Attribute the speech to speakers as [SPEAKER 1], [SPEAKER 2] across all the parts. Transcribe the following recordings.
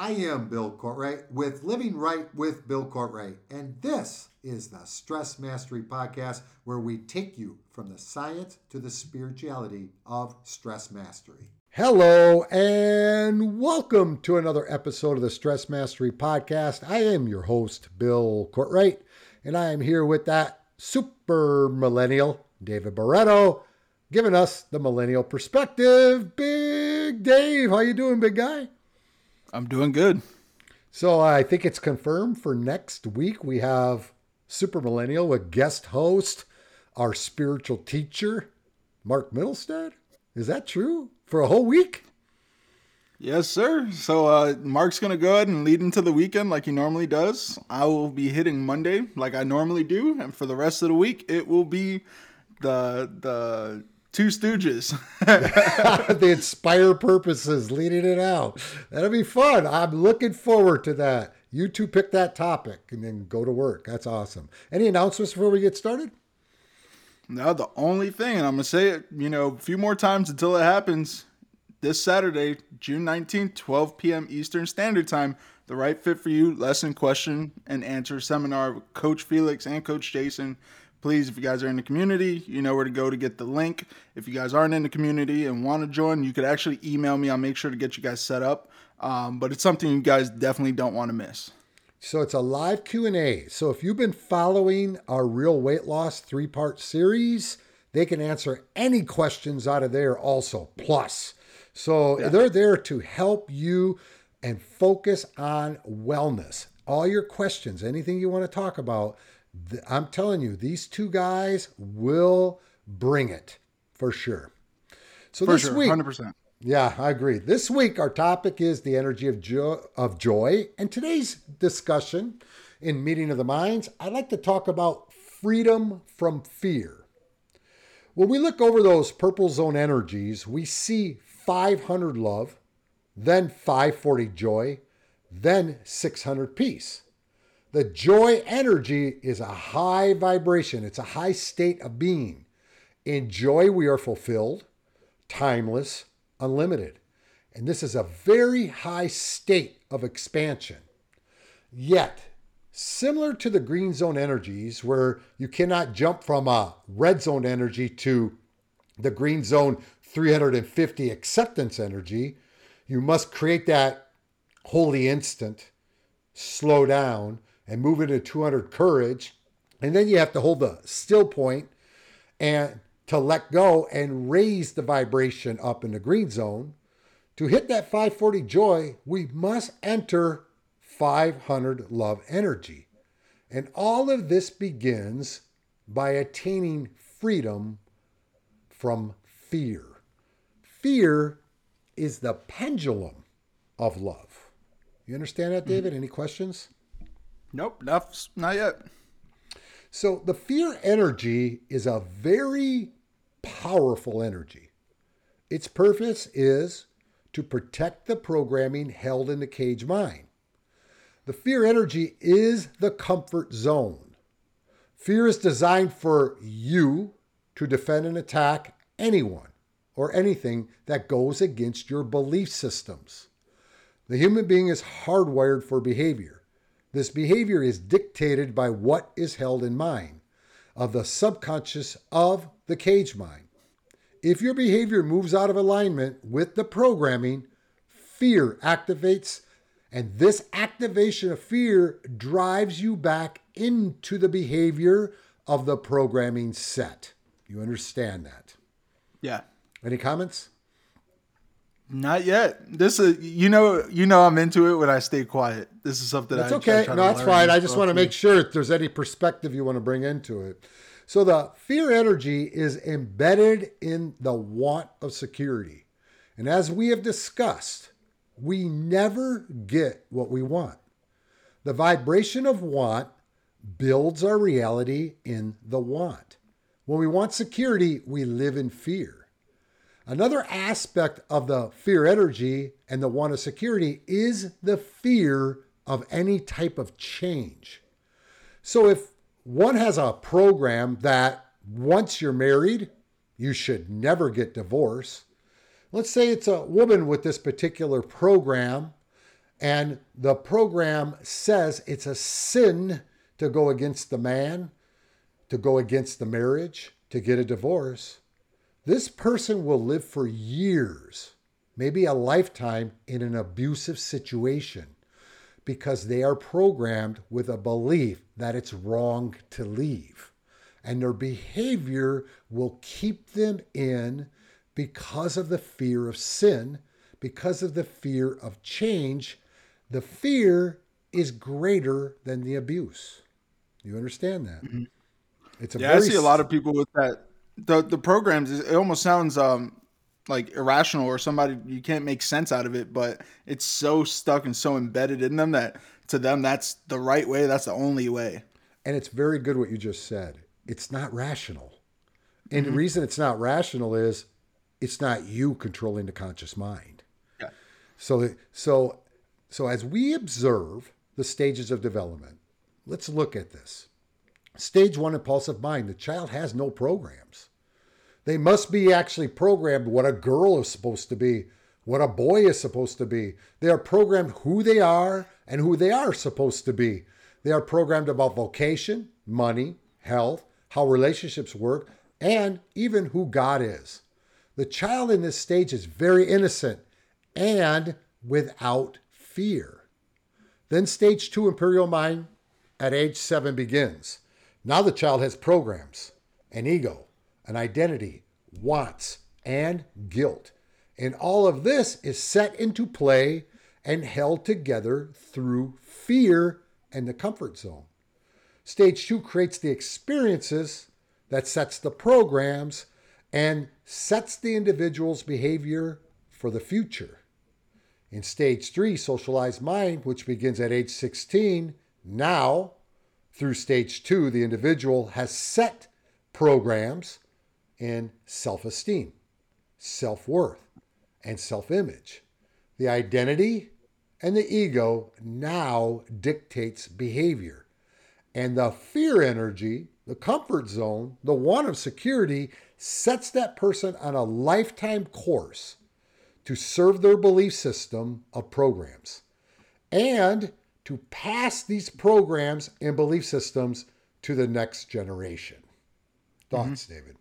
[SPEAKER 1] I am Bill Courtright with Living Right with Bill Courtright, and this is the Stress Mastery Podcast, where we take you from the science to the spirituality of stress mastery. Hello, and welcome to another episode of the Stress Mastery Podcast. I am your host, Bill Courtright, and I am here with that super millennial, David Barreto, giving us the millennial perspective. Big Dave, how you doing, big guy?
[SPEAKER 2] I'm doing good.
[SPEAKER 1] So I think it's confirmed for next week. We have Super Millennial with guest host, our spiritual teacher, Mark Middlestead. Is that true? For a whole week?
[SPEAKER 2] Yes, sir. So Mark's going to go ahead and lead into the weekend like he normally does. I will be hitting Monday like I normally do. And for the rest of the week, it will be the Two Stooges.
[SPEAKER 1] The Inspire Purposes leading it out. That'll be fun. I'm looking forward to that. You two pick that topic and then go to work. That's awesome. Any announcements before we get started?
[SPEAKER 2] Now, the only thing, and I'm going to say it, a few more times until it happens, this Saturday, June 19th, 12 p.m. Eastern Standard Time, the Right Fit for You lesson, question, and answer seminar with Coach Felix and Coach Jason. Please, if you guys are in the community, you know where to go to get the link. If you guys aren't in the community and want to join, you could actually email me. I'll make sure to get you guys set up. But it's something you guys definitely don't want to miss.
[SPEAKER 1] So it's a live Q&A. So if you've been following our Real Weight Loss 3-part series, they can answer any questions out of there also, plus. So They're there to help you and focus on wellness. All your questions, anything you want to talk about, I'm telling you, these two guys will bring it for sure. So
[SPEAKER 2] for
[SPEAKER 1] this
[SPEAKER 2] sure,
[SPEAKER 1] week,
[SPEAKER 2] 100%.
[SPEAKER 1] Yeah, I agree. This week, our topic is the energy of joy. And today's discussion in Meeting of the Minds, I'd like to talk about freedom from fear. When we look over those purple zone energies, we see 500 love, then 540 joy, then 600 peace. The joy energy is a high vibration. It's a high state of being. In joy, we are fulfilled, timeless, unlimited. And this is a very high state of expansion. Yet, similar to the green zone energies, where you cannot jump from a red zone energy to the green zone 350 acceptance energy, you must create that holy instant, slow down, and move into 200 courage. And then you have to hold the still point and to let go and raise the vibration up in the green zone. To hit that 540 joy, we must enter 500 love energy. And all of this begins by attaining freedom from fear. Fear is the pendulum of love. You understand that, David? Any questions?
[SPEAKER 2] Nope, not yet.
[SPEAKER 1] So the fear energy is a very powerful energy. Its purpose is to protect the programming held in the cage mind. The fear energy is the comfort zone. Fear is designed for you to defend and attack anyone or anything that goes against your belief systems. The human being is hardwired for behavior. This behavior is dictated by what is held in mind, of the subconscious of the cage mind. If your behavior moves out of alignment with the programming, fear activates, and this activation of fear drives you back into the behavior of the programming set. You understand that?
[SPEAKER 2] Yeah.
[SPEAKER 1] Any comments?
[SPEAKER 2] Not yet. This is, I'm into it when I stay quiet. This is something
[SPEAKER 1] that's okay. No, that's fine. I just want to make sure if there's any perspective you want to bring into it. So the fear energy is embedded in the want of security. And as we have discussed, we never get what we want. The vibration of want builds our reality in the want. When we want security, we live in fear. Another aspect of the fear energy and the want of security is the fear of any type of change. So if one has a program that once you're married, you should never get divorced. Let's say it's a woman with this particular program And the program says it's a sin to go against the man, to go against the marriage, to get a divorce. This person will live for years, maybe a lifetime, in an abusive situation because they are programmed with a belief that it's wrong to leave. And their behavior will keep them in because of the fear of sin, because of the fear of change. The fear is greater than the abuse. You understand that?
[SPEAKER 2] Mhm.
[SPEAKER 1] It's a
[SPEAKER 2] Yeah, I
[SPEAKER 1] very
[SPEAKER 2] see a lot of people with that. The programs, it almost sounds like irrational or somebody you can't make sense out of it, but it's so stuck and so embedded in them that to them that's the right way, that's the only way.
[SPEAKER 1] and it's very good what you just said. It's not rational. And the
[SPEAKER 2] Hmm.
[SPEAKER 1] reason it's not rational is it's not you controlling the conscious mind.
[SPEAKER 2] Yeah.
[SPEAKER 1] So as we observe the stages of development, let's look at this. Stage one, impulsive mind. The child has no programs. They must be actually programmed what a girl is supposed to be, what a boy is supposed to be. They are programmed who they are and who they are supposed to be. They are programmed about vocation, money, health, how relationships work, and even who God is. The child in this stage is very innocent and without fear. Then stage two, imperial mind, at age 7 begins. Now the child has programs, an ego, an identity, wants, and guilt. And all of this is set into play and held together through fear and the comfort zone. Stage two creates the experiences that sets the programs and sets the individual's behavior for the future. In stage three, socialized mind, which begins at age 16, now through stage two, the individual has set programs in self esteem, self worth, and self image. The identity and the ego now dictates behavior. And the fear energy, the comfort zone, the one of security, sets that person on a lifetime course to serve their belief system of programs and to pass these programs and belief systems to the next generation.
[SPEAKER 2] Hmm.
[SPEAKER 1] Thoughts, David?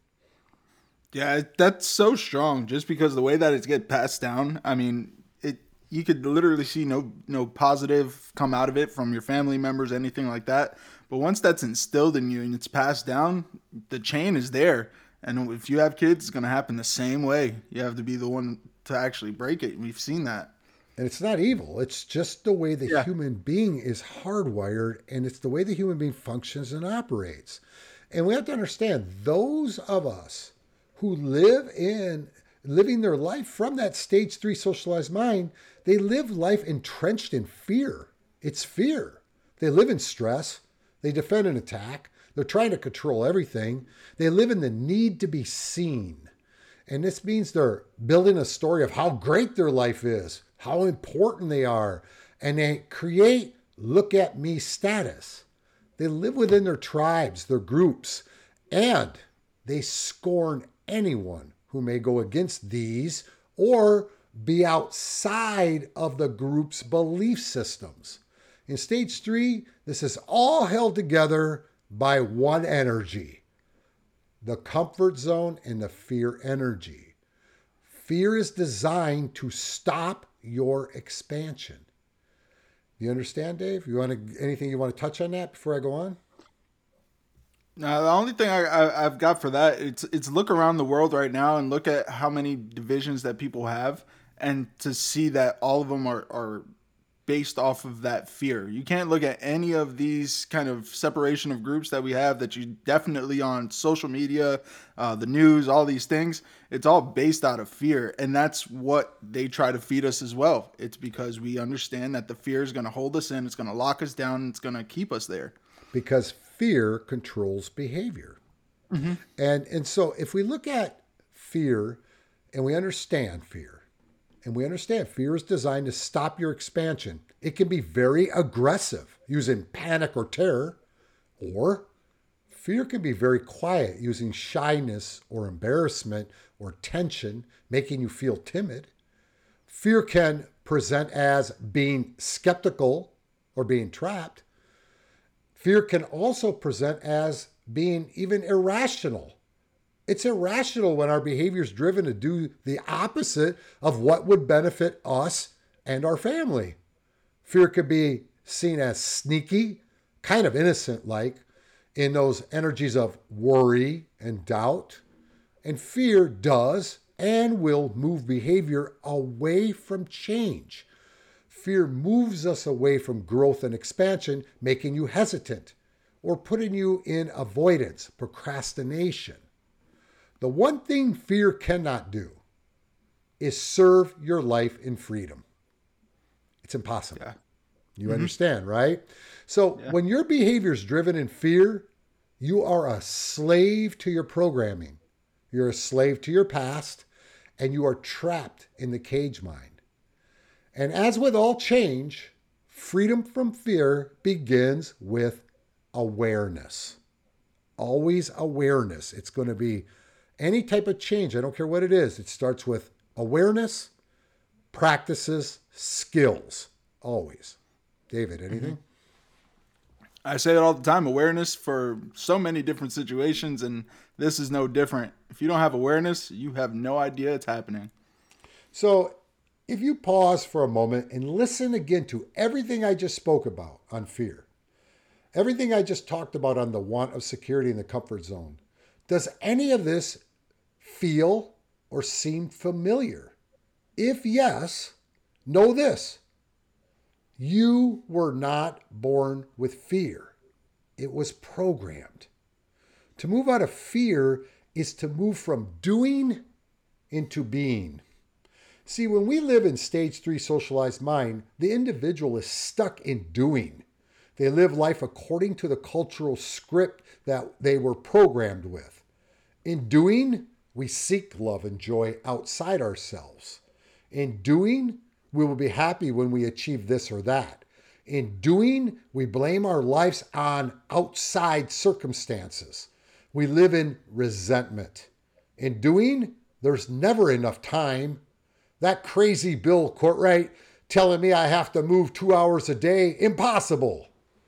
[SPEAKER 2] Yeah, that's so strong just because the way that it's get passed down. I mean, it you could literally see no positive come out of it from your family members, anything like that. But once that's instilled in you and it's passed down, the chain is there. And if you have kids, it's going to happen the same way. You have to be the one to actually break it. We've seen that.
[SPEAKER 1] And it's not evil. It's just the way the
[SPEAKER 2] Yeah.
[SPEAKER 1] human being is hardwired, and it's the way the human being functions and operates. And we have to understand those of us who living their life from that stage three socialized mind, they live life entrenched in fear. It's fear. They live in stress. They defend and attack. They're trying to control everything. They live in the need to be seen. And this means they're building a story of how great their life is, how important they are, and they create look at me status. They live within their tribes, their groups, and they scorn anyone who may go against these or be outside of the group's belief systems. In stage three, this is all held together by one energy, the comfort zone and the fear energy. Fear is designed to stop your expansion. You understand, Dave? Anything you want to touch on that before I go on?
[SPEAKER 2] Now, the only thing I've got for that it's look around the world right now and look at how many divisions that people have, and to see that all of them are based off of that fear. You can't look at any of these kind of separation of groups that we have that you definitely on social media, the news, all these things. It's all based out of fear, and that's what they try to feed us as well. It's because we understand that the fear is going to hold us in, it's going to lock us down, it's going to keep us there.
[SPEAKER 1] Because fear controls behavior. And so if we look at fear and we understand fear, and we understand fear is designed to stop your expansion, it can be very aggressive using panic or terror, or fear can be very quiet using shyness or embarrassment or tension, making you feel timid. Fear can present as being skeptical or being trapped, fear can also present as being even irrational. It's irrational when our behavior is driven to do the opposite of what would benefit us and our family. Fear could be seen as sneaky, kind of innocent-like, in those energies of worry and doubt. And fear does and will move behavior away from change. Fear moves us away from growth and expansion, making you hesitant or putting you in avoidance, procrastination. The one thing fear cannot do is serve your life in freedom. It's impossible.
[SPEAKER 2] Yeah.
[SPEAKER 1] You understand, right? So when your behavior is driven in fear, you are a slave to your programming. You're a slave to your past, and you are trapped in the cage mind. And as with all change, freedom from fear begins with awareness. Always awareness. It's going to be any type of change. I don't care what it is. It starts with awareness, practices, skills. Always. David, anything?
[SPEAKER 2] I say it all the time, awareness for so many different situations, and this is no different. If you don't have awareness, you have no idea it's happening.
[SPEAKER 1] So if you pause for a moment and listen again to everything I just spoke about on fear, everything I just talked about on the want of security in the comfort zone, does any of this feel or seem familiar? If yes, know this. You were not born with fear. It was programmed. To move out of fear is to move from doing into being. See, when we live in stage 3 socialized mind, the individual is stuck in doing. They live life according to the cultural script that they were programmed with. In doing, we seek love and joy outside ourselves. In doing, we will be happy when we achieve this or that. In doing, we blame our lives on outside circumstances. We live in resentment. In doing, there's never enough time. That crazy Bill Courtright telling me I have to move 2 hours a day, impossible.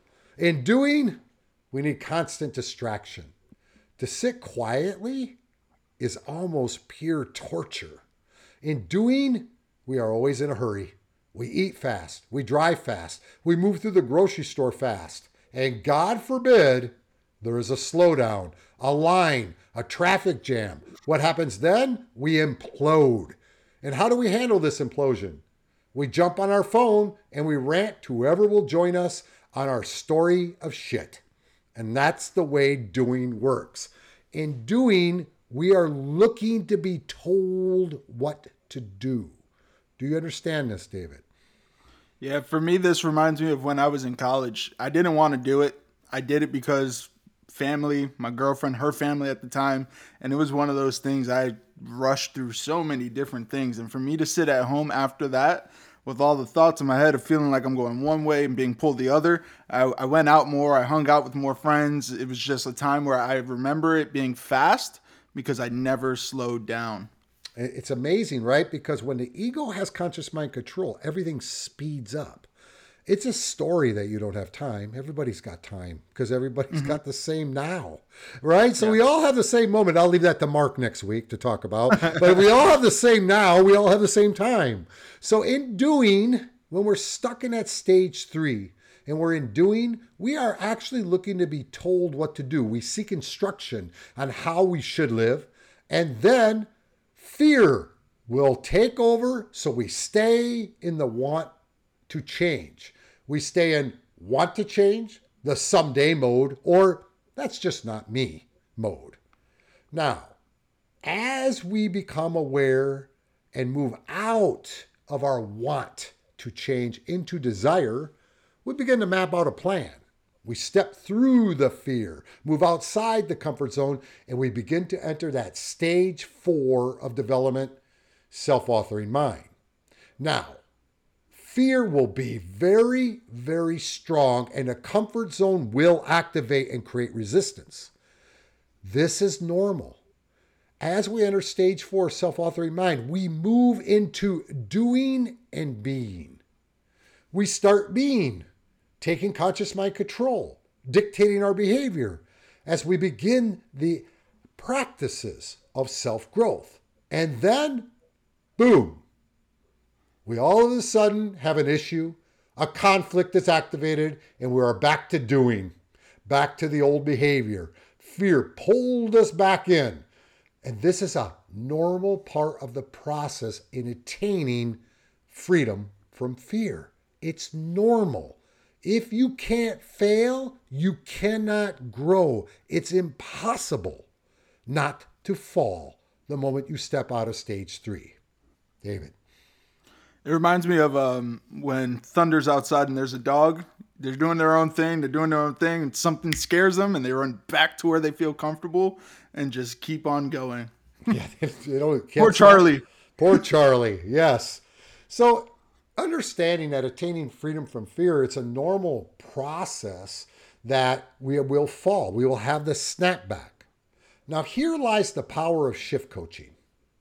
[SPEAKER 1] In doing, we need constant distraction. To sit quietly is almost pure torture. In doing, we are always in a hurry. We eat fast. We drive fast. We move through the grocery store fast. And God forbid there is a slowdown, a line, a traffic jam. What happens then? We implode. And how do we handle this implosion? We jump on our phone and we rant to whoever will join us on our story of shit. And that's the way doing works. In doing, we are looking to be told what to do. Do you understand this, David?
[SPEAKER 2] Yeah, for me, this reminds me of when I was in college. I didn't want to do it. I did it because family, my girlfriend, her family at the time, and it was one of those things I rushed through so many different things. And for me to sit at home after that with all the thoughts in my head of feeling like I'm going one way and being pulled the other, I went out more. I hung out with more friends. It was just a time where I remember it being fast because I never slowed down.
[SPEAKER 1] It's amazing, right? Because when the ego has conscious mind control, everything speeds up. It's a story that you don't have time. Everybody's got time because everybody's got the same now, right? So we all have the same moment. I'll leave that to Mark next week to talk about. But we all have the same now. We all have the same time. So in doing, when we're stuck in that stage 3 and we're in doing, we are actually looking to be told what to do. We seek instruction on how we should live. And then fear will take over, so we stay in the want to change. We stay in want to change, the someday mode, or that's just not me mode. Now, as we become aware and move out of our want to change into desire, we begin to map out a plan. We step through the fear, move outside the comfort zone, and we begin to enter that stage 4 of development, self-authoring mind. Now, fear will be very, very strong, and the comfort zone will activate and create resistance. This is normal. As we enter stage 4, self-authoring mind, we move into doing and being. We start being, taking conscious mind control, dictating our behavior as we begin the practices of self-growth. And then, boom, we all of a sudden have an issue, a conflict is activated, and we are back to doing, back to the old behavior. Fear pulled us back in. And this is a normal part of the process in attaining freedom from fear. It's normal. If you can't fail, you cannot grow. It's impossible not to fall the moment you step out of stage 3. David.
[SPEAKER 2] It reminds me of when thunder's outside and there's a dog. They're doing their own thing. And something scares them and they run back to where they feel comfortable and just keep on going.
[SPEAKER 1] Yeah,
[SPEAKER 2] Poor Charlie.
[SPEAKER 1] Poor Charlie, yes. So understanding that attaining freedom from fear, it's a normal process that we will fall. We will have the snapback. Now here lies the power of shift coaching.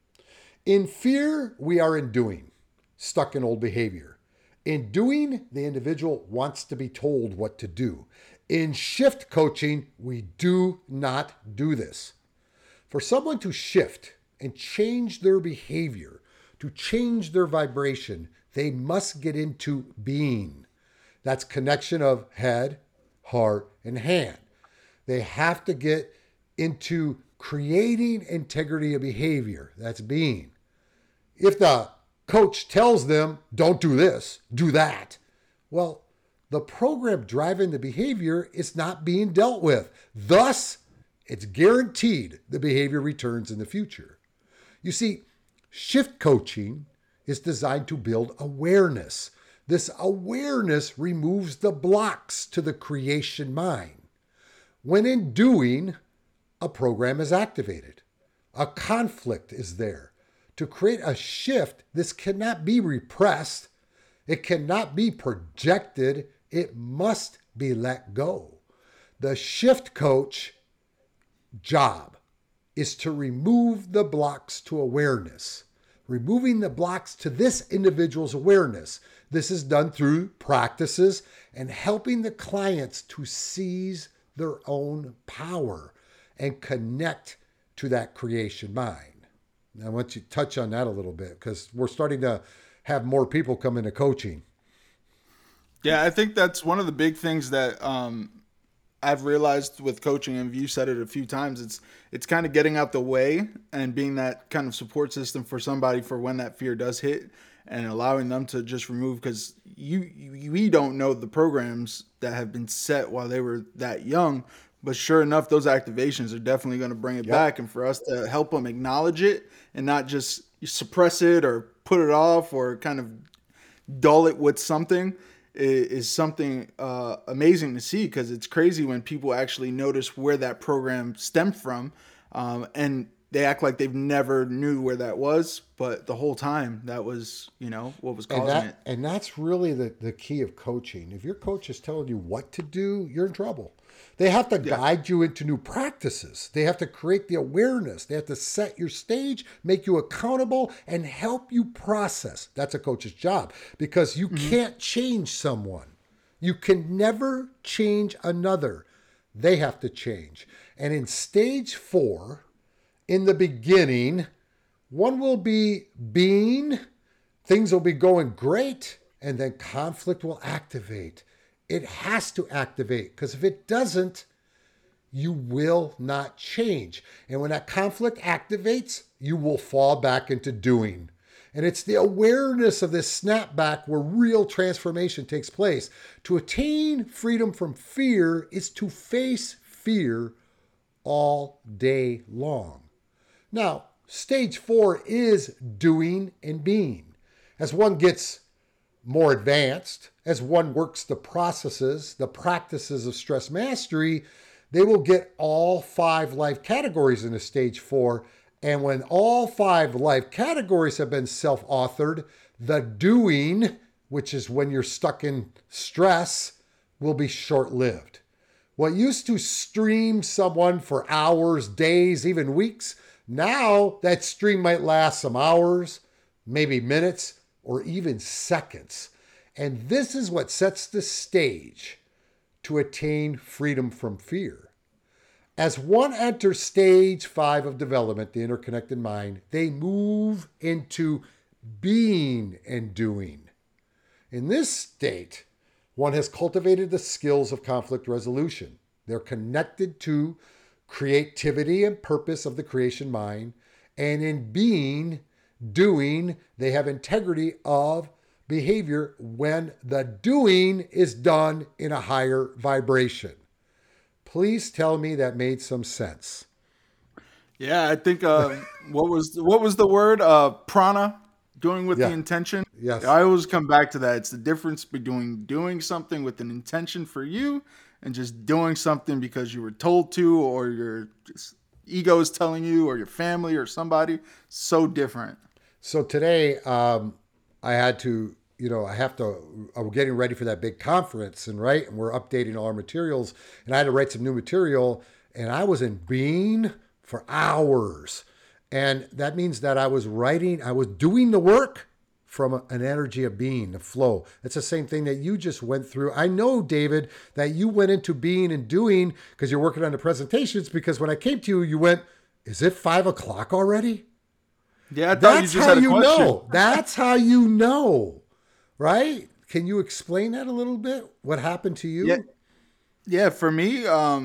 [SPEAKER 1] In fear, we are in doing, stuck in old behavior. In doing, the individual wants to be told what to do. In shift coaching, we do not do this. For someone to shift and change their behavior, to change their vibration, they must get into being. That's connection of head, heart, and hand. They have to get into creating integrity of behavior. That's being. If the coach tells them, don't do this, do that, well, the program driving the behavior is not being dealt with. Thus, it's guaranteed the behavior returns in the future. You see, shift coaching is designed to build awareness. This awareness removes the blocks to the creation mind. When in doing, a program is activated. A conflict is there. To create a shift, this cannot be repressed. It cannot be projected. It must be let go. The shift coach job is to remove the blocks to awareness. Removing the blocks to this individual's awareness. This is done through practices and helping the clients to seize their own power and connect to that creation mind. Now, I want you to touch on that a little bit because we're starting to have more people come into coaching.
[SPEAKER 2] Yeah, I think that's one of the big things that I've realized with coaching, and you said it a few times, it's kind of getting out the way and being that kind of support system for somebody for when that fear does hit and allowing them to just remove, because we don't know the programs that have been set while they were that young, but sure enough, those activations are definitely going to bring it back, and for us to help them acknowledge it and not just suppress it or put it off or kind of dull it with something is something amazing to see, because it's crazy when people actually notice where that program stemmed from, and they act like they've never knew where that was, but the whole time that was, what was causing it.
[SPEAKER 1] And that's really the key of coaching. If your coach is telling you what to do, you're in trouble. They have to guide you into new practices. They have to create the awareness. They have to set your stage, make you accountable, and help you process. That's a coach's job, because you can't change someone. You can never change another. They have to change. And in stage 4, in the beginning, one will be being, things will be going great, and then conflict will activate. It has to activate, because if it doesn't, you will not change. And when that conflict activates, you will fall back into doing. And it's the awareness of this snapback where real transformation takes place. To attain freedom from fear is to face fear all day long. Now, stage 4 is doing and being. As one gets more advanced, as one works the processes, the practices of stress mastery, they will get all 5 life categories in a stage 4. And when all 5 life categories have been self-authored, the doing, which is when you're stuck in stress, will be short-lived. What used to stream someone for hours, days, even weeks, Now that stream might last some hours, maybe minutes, or even seconds. And this is what sets the stage to attain freedom from fear. As one enters stage 5 of development, the interconnected mind, they move into being and doing. In this state, one has cultivated the skills of conflict resolution. They're connected to creativity and purpose of the creation mind. And in being, doing, they have integrity of behavior when the doing is done in a higher vibration. Please tell me that made some sense.
[SPEAKER 2] Yeah, I think what was the word? Prana, doing with the intention.
[SPEAKER 1] Yes.
[SPEAKER 2] I always come back to that. It's the difference between doing something with an intention for you and just doing something because you were told to, or your ego is telling you, or your family or somebody. So different.
[SPEAKER 1] So today, I'm getting ready for that big conference, and we're updating all our materials, and I had to write some new material, and I was in being for hours. And that means that I was doing the work from an energy of being, the flow. It's the same thing that you just went through. I know, David, that you went into being and doing because you're working on the presentations, because when I came to you, you went, is it 5:00 already?
[SPEAKER 2] Yeah, I thought you just had a question.
[SPEAKER 1] That's how you know, right? Can you explain that a little bit? What happened to you?
[SPEAKER 2] Yeah, for me,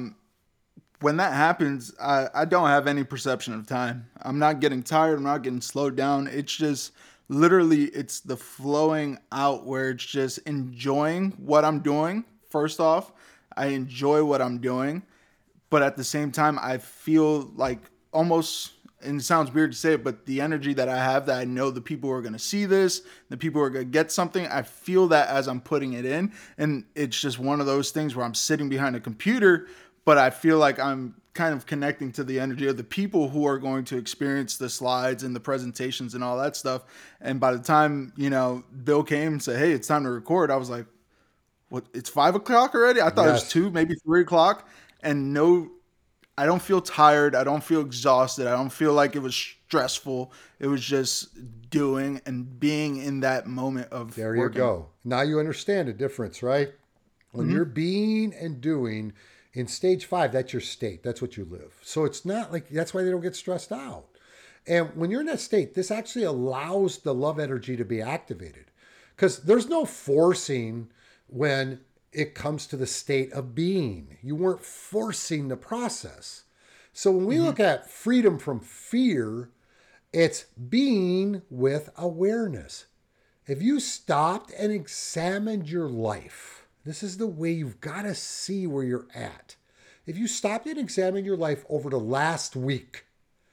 [SPEAKER 2] when that happens, I don't have any perception of time. I'm not getting tired. I'm not getting slowed down. It's just literally, it's the flowing out where it's just enjoying what I'm doing. First off, I enjoy what I'm doing, but at the same time, I feel like almost, and it sounds weird to say it, but the energy that I have, that I know the people who are going to see this, the people who are going to get something, I feel that as I'm putting it in. And it's just one of those things where I'm sitting behind a computer, but I feel like I'm kind of connecting to the energy of the people who are going to experience the slides and the presentations and all that stuff. And by the time, Bill came and said, hey, it's time to record, I was like, what? It's 5:00 already? I thought it was 2, maybe 3:00. And no, I don't feel tired. I don't feel exhausted. I don't feel like it was stressful. It was just doing and being in that moment of
[SPEAKER 1] There
[SPEAKER 2] working.
[SPEAKER 1] you go. Now you understand the difference, right? When you're being and doing in stage 5, that's your state. That's what you live. So it's not like, that's why they don't get stressed out. And when you're in that state, this actually allows the love energy to be activated, because there's no forcing when it comes to the state of being. You weren't forcing the process. So when we look at freedom from fear, it's being with awareness. If you stopped and examined your life, this is the way you've got to see where you're at. If you stopped and examined your life over the last week,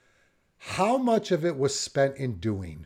[SPEAKER 1] how much of it was spent in doing?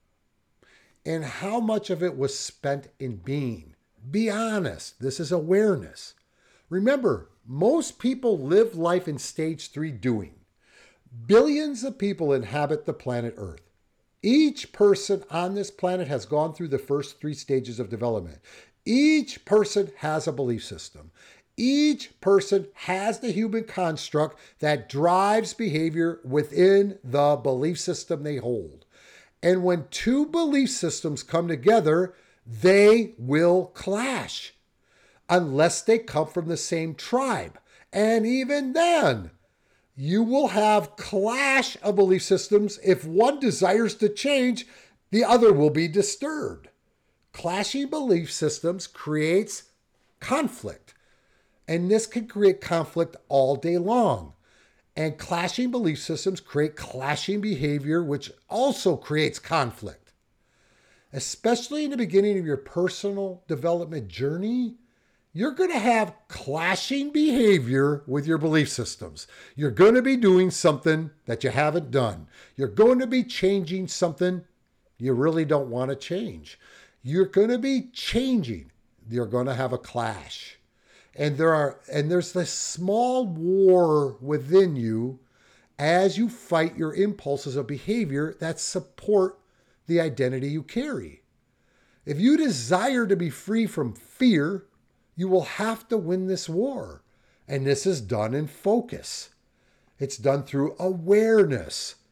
[SPEAKER 1] And how much of it was spent in being? Be honest. This is awareness. Remember, most people live life in stage 3 doing. Billions of people inhabit the planet Earth. Each person on this planet has gone through the first 3 stages of development. Each person has a belief system. Each person has the human construct that drives behavior within the belief system they hold. And when 2 belief systems come together, they will clash unless they come from the same tribe. And even then, you will have clash of belief systems. If one desires to change, the other will be disturbed. Clashing belief systems creates conflict. And this can create conflict all day long. And clashing belief systems create clashing behavior, which also creates conflict. Especially in the beginning of your personal development journey, you're going to have clashing behavior with your belief systems. You're going to be doing something that you haven't done. You're going to be changing something you really don't want to change. You're going to be changing. You're going to have a clash. And there's this small war within you as you fight your impulses of behavior that support the identity you carry. If you desire to be free from fear, you will have to win this war. And this is done in focus. It's done through awareness.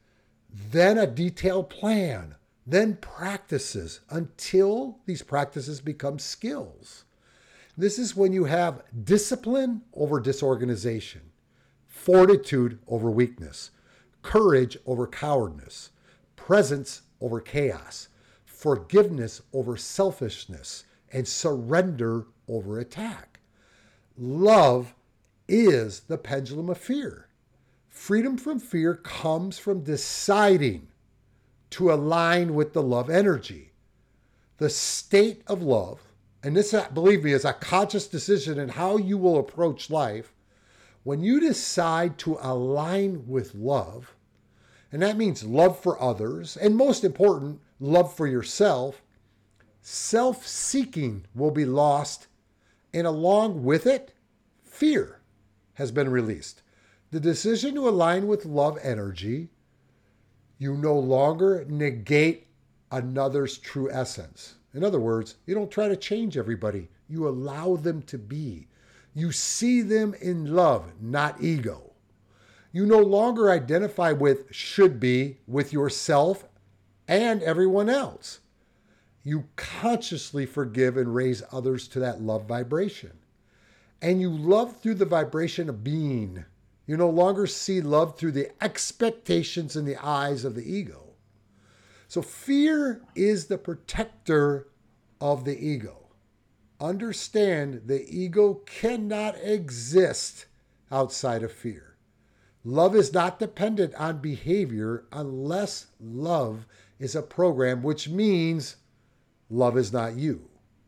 [SPEAKER 1] then a detailed plan, then practices until these practices become skills. This is when you have discipline over disorganization, fortitude over weakness, courage over cowardice, presence over chaos, forgiveness over selfishness, and surrender over attack. Love is the pendulum of fear. Freedom from fear comes from deciding to align with the love energy. The state of love, and this, believe me, is a conscious decision in how you will approach life. When you decide to align with love, and that means love for others, and most important, love for yourself, self-seeking will be lost, and along with it, fear has been released. The decision to align with love energy, you no longer negate another's true essence. In other words, you don't try to change everybody. You allow them to be. You see them in love, not ego. You no longer identify with should be with yourself and everyone else. You consciously forgive and raise others to that love vibration. And you love through the vibration of being. You no longer see love through the expectations in the eyes of the ego. So fear is the protector of the ego. Understand the ego cannot exist outside of fear. Love is not dependent on behavior unless love is a program, which means love is not you.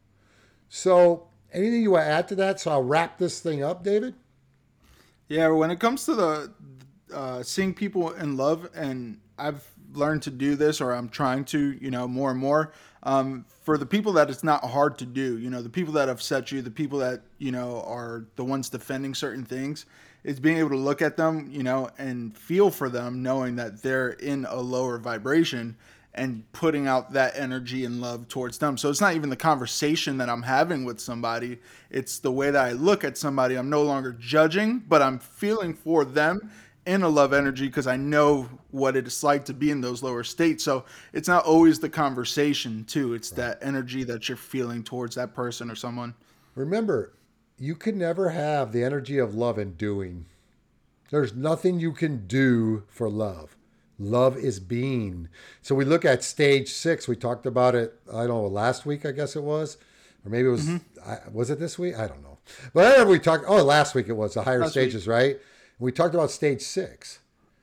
[SPEAKER 1] So anything you want to add to that? So I'll wrap this thing up, David.
[SPEAKER 2] Yeah, when it comes to the seeing people in love, and I've learned to do this, or I'm trying to, more and more. For the people that it's not hard to do, the people that upset you, the people that, are the ones defending certain things, it's being able to look at them, and feel for them, knowing that they're in a lower vibration and putting out that energy and love towards them. So it's not even the conversation that I'm having with somebody. It's the way that I look at somebody. I'm no longer judging, but I'm feeling for them in a love energy because I know what it's like to be in those lower states. So it's not always the conversation too. It's that energy that you're feeling towards that person or someone.
[SPEAKER 1] Remember, you can never have the energy of love and doing. There's nothing you can do for love. Love is being. So we look at stage 6. We talked about it, I don't know, last week, I guess it was. Or maybe it was, was it this week? I don't know. But whatever we talked, last week it was, the higher stages, right? We talked about stage 6.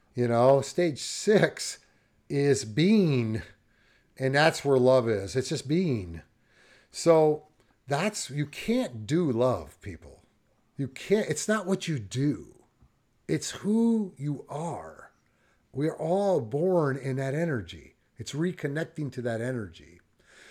[SPEAKER 1] Stage 6 is being, and that's where love is. It's just being. So you can't do love, people. You can't, it's not what you do. It's who you are. We're all born in that energy. It's reconnecting to that energy.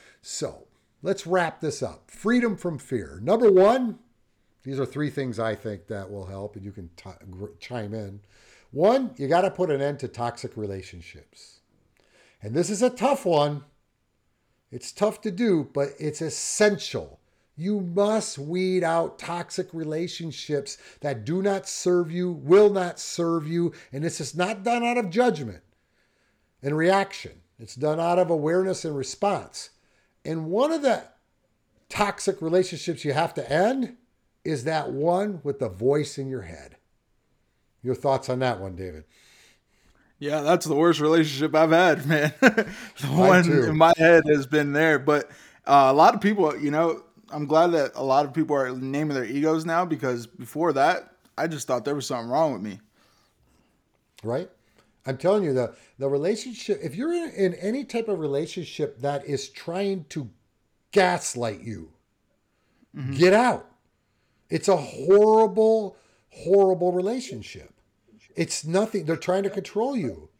[SPEAKER 1] So let's wrap this up. Freedom from fear. Number 1, these are 3 things I think that will help, and you can chime in. 1, you got to put an end to toxic relationships. And this is a tough one. It's tough to do, but it's essential. You must weed out toxic relationships that do not serve you, will not serve you. And this is not done out of judgment and reaction. It's done out of awareness and response. And one of the toxic relationships you have to end is that one with the voice in your head. Your thoughts on that one, David?
[SPEAKER 2] Yeah, that's the worst relationship I've had, man. The one in my head has been there. But a lot of people, I'm glad that a lot of people are naming their egos now, because before that, I just thought there was something wrong with me.
[SPEAKER 1] Right? I'm telling you, the relationship, if you're in any type of relationship that is trying to gaslight you, get out. It's a horrible, horrible relationship. It's nothing. They're trying to control you.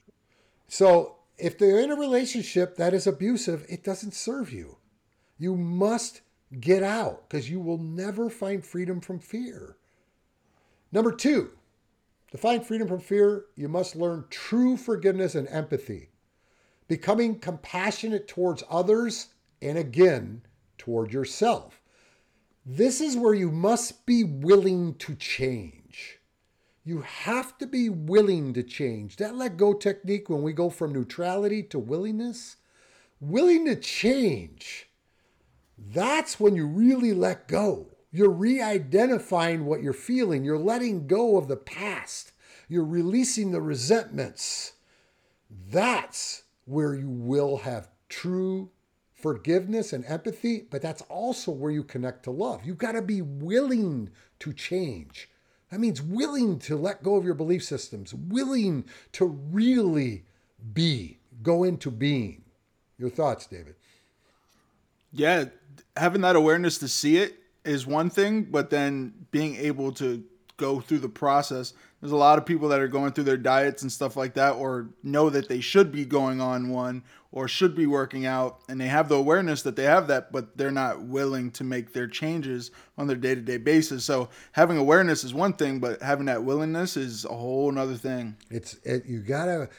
[SPEAKER 1] So if they're in a relationship that is abusive, it doesn't serve you. You must get out, because you will never find freedom from fear. Number 2, to find freedom from fear, you must learn true forgiveness and empathy, becoming compassionate towards others and, again, toward yourself. This is where you must be willing to change. You have to be willing to change. That let go technique, when we go from neutrality to willingness, willing to change, that's when you really let go. You're re-identifying what you're feeling. You're letting go of the past. You're releasing the resentments. That's where you will have true forgiveness and empathy, but that's also where you connect to love. You've got to be willing to change. That means willing to let go of your belief systems, willing to really go into being. Your thoughts, David?
[SPEAKER 2] Yeah, having that awareness to see it is one thing, but then being able to go through the process. There's a lot of people that are going through their diets and stuff like that, or know that they should be going on one or should be working out, and they have the awareness that they have that, but they're not willing to make their changes on their day-to-day basis. So having awareness is one thing, but having that willingness is a whole nother thing.
[SPEAKER 1] You gotta,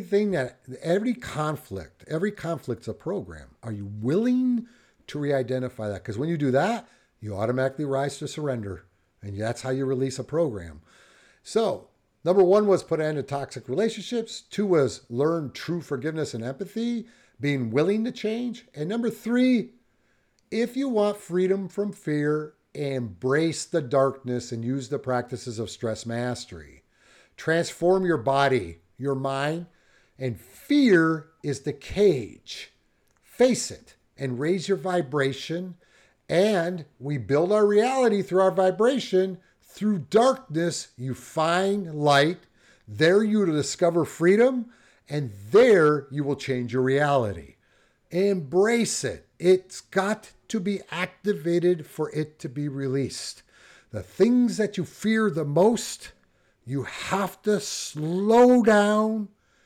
[SPEAKER 1] every conflict's a program. Are you willing to re-identify that? Because when you do that, you automatically rise to surrender. And that's how you release a program. So, number 1 was put an end to toxic relationships. 2 was learn true forgiveness and empathy, being willing to change. And number 3, if you want freedom from fear, embrace the darkness and use the practices of stress mastery. Transform your body, your mind, and fear is the cage. Face it and raise your vibration. And we build our reality through our vibration. Through darkness, you find light. There you will discover freedom, and there you will change your reality. Embrace it. It's got to be activated for it to be released. The things that you fear the most, you have to slow down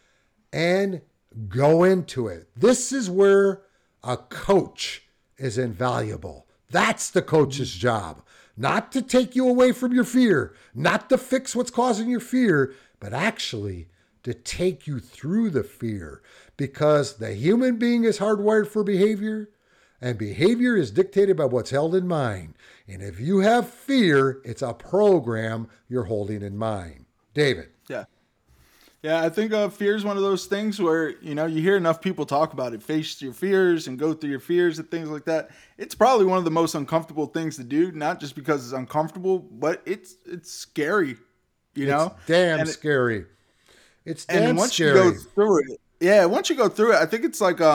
[SPEAKER 1] and go into it. This is where a coach is invaluable. That's the coach's job. Not to take you away from your fear, not to fix what's causing your fear, but actually to take you through the fear. Because the human being is hardwired for behavior, and behavior is dictated by what's held in mind. And if you have fear, it's a program you're holding in mind. David.
[SPEAKER 2] Yeah, I think fear is one of those things where, you hear enough people talk about it. Face your fears and go through your fears and things like that. It's probably one of the most uncomfortable things to do, not just because it's uncomfortable, but it's scary, know?
[SPEAKER 1] It's damn scary. It's damn scary.
[SPEAKER 2] And once you go through it, once you go through it, I think it's like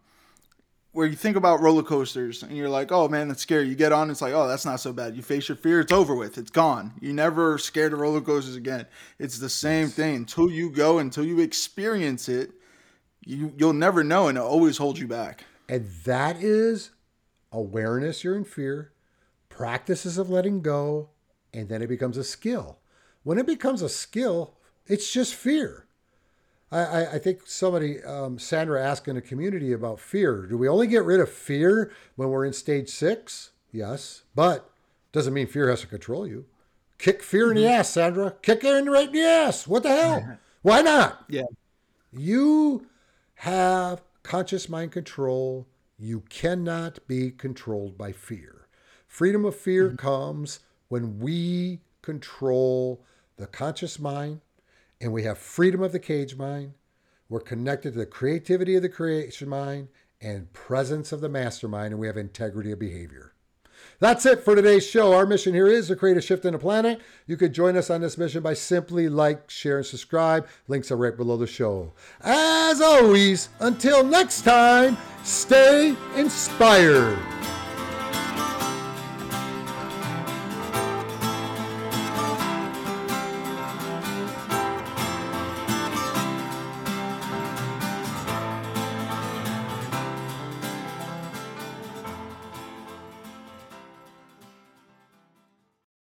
[SPEAKER 2] where you think about roller coasters and you're like, oh man, that's scary. You get on, it's like, oh, that's not so bad. You face your fear, it's over with. It's gone. You never scared of roller coasters again. It's the same thing. Until you experience it, you'll never know, and it always holds you back.
[SPEAKER 1] And that is awareness you're in fear, practices of letting go, and then it becomes a skill. When it becomes a skill, it's just fear. I think somebody, Sandra asked in the community about fear. Do we only get rid of fear when we're in stage 6? Yes, but doesn't mean fear has to control you. Kick fear in the ass, Sandra. Kick it right in the ass. What the hell? Why not?
[SPEAKER 2] Yeah.
[SPEAKER 1] You have conscious mind control. You cannot be controlled by fear. Freedom of fear comes when we control the conscious mind, and we have freedom of the cage mind. We're connected to the creativity of the creation mind and presence of the mastermind, and we have integrity of behavior. That's it for today's show. Our mission here is to create a shift in the planet. You could join us on this mission by simply like, share, and subscribe. Links are right below the show. As always, until next time, stay inspired.